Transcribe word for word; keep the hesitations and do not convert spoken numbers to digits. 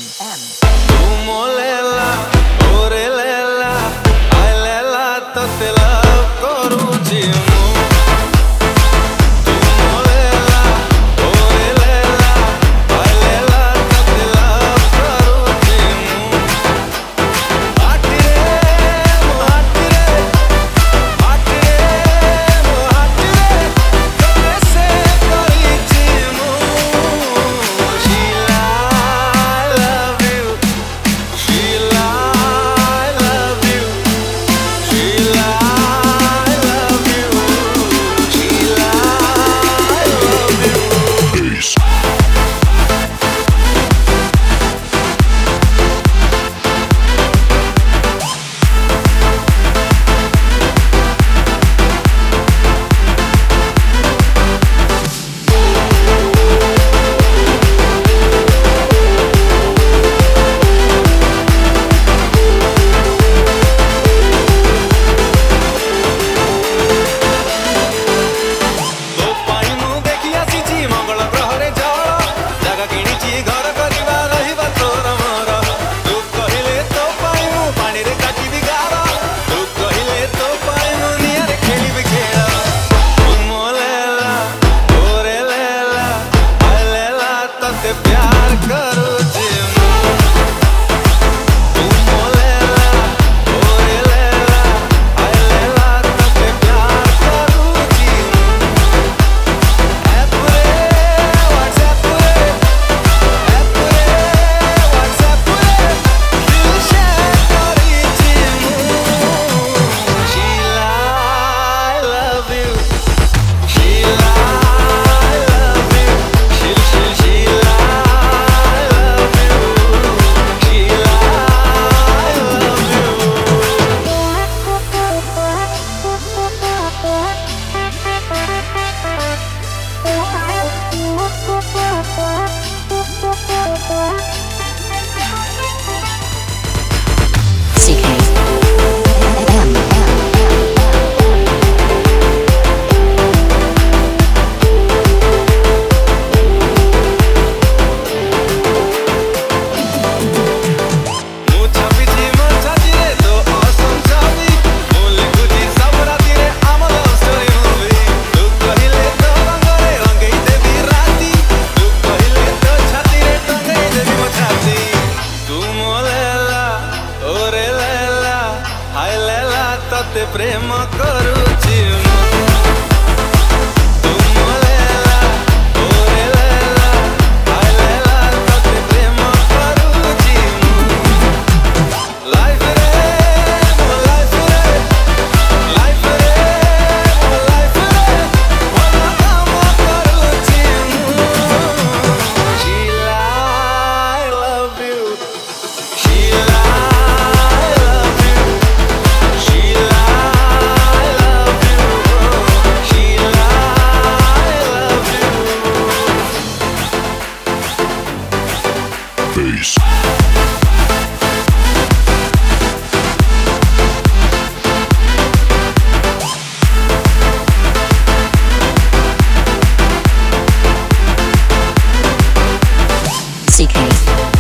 Tu mo lela, ore lela, ai lela tote love koruchi mu. Tu mo lela, ore lela, ai lela tote love koruchi mu. Atire mo atire, atire mo atire, tote se korichi mu. Sheila, I love you. Sheila, I love you. Sheila, I love you. Sheila, I love you. Bass. ତୋ ପାଇଁ ମୁଁ ଦେଖି ଆସିଛି ମଙ୍ଗଳ ଗ୍ରହରେ ଜଳ ଜାଗା କିଣିଛି ଘର କରିବା ରହିବା ତୋର ମୋର ତୁ କହିଲେ ତୋ ପାଇଁ ମୁଁ ପାଣିରେ କାଟିବି ଗାର ତୁ କହିଲେ ତୋ ପାଇଁ ମୁଁ ନିଆଁରେ ଖେଳିବି ଖେଳ ତୁ ମୋ ଲେଲା ଓରେ ଲେଲା ହାୟ ଲେଲା ତତେ ପ୍ୟାର କରୁଛି ମୁଁ ତୁ ମୋ ଲେଲା ଓରେ ଲେଲା ହାୟ ଲେଲା ତତେ ପ୍ୟାର କରୁଛି ମୁଁ Apure, WhatsApp pure, Apure, WhatsApp pure, dil share korichi mu. Sheila, I love you. Sheila, I love you. Shil shil Sheila, I love you. Sheila, I love you. C K M M ମୁଁ ଛାପିଛି ମୋ ଛାତିରେ ତୋ ଅସମ ଛବି ମୁଁ ଲେଖୁଛି ସବୁ ରାତିରେ ଆମ love story movie ତୁ କହିଲେ ତୋ ରଙ୍ଗରେ ରଙ୍ଗେଇ ଦେବି ରାତି ତୁ କହିଲେ ତୋ ଛାତିରେ ଟଙ୍ଗେଇ ଦେବି ମୋ ଛାତି ତୁ ମୋ ଲେଲା ଓରେ ଲେଲା ହାୟ ଲେଲା ତତେ ପ୍ରେମ କରୁଛି ମୁଁ ତୁ ମୋ ଲେଲା ଓରେ ଲେଲା ହାୟ ଲେଲା ତତେ ପ୍ରେମ କରୁଛି ମୁଁ Life re, mo life re, life re, mo life re, mona kamo karuchi mu. Sheila, I love you. Sheila, I love you. Sheila, I love you. Sheila, I love you. Bass. C K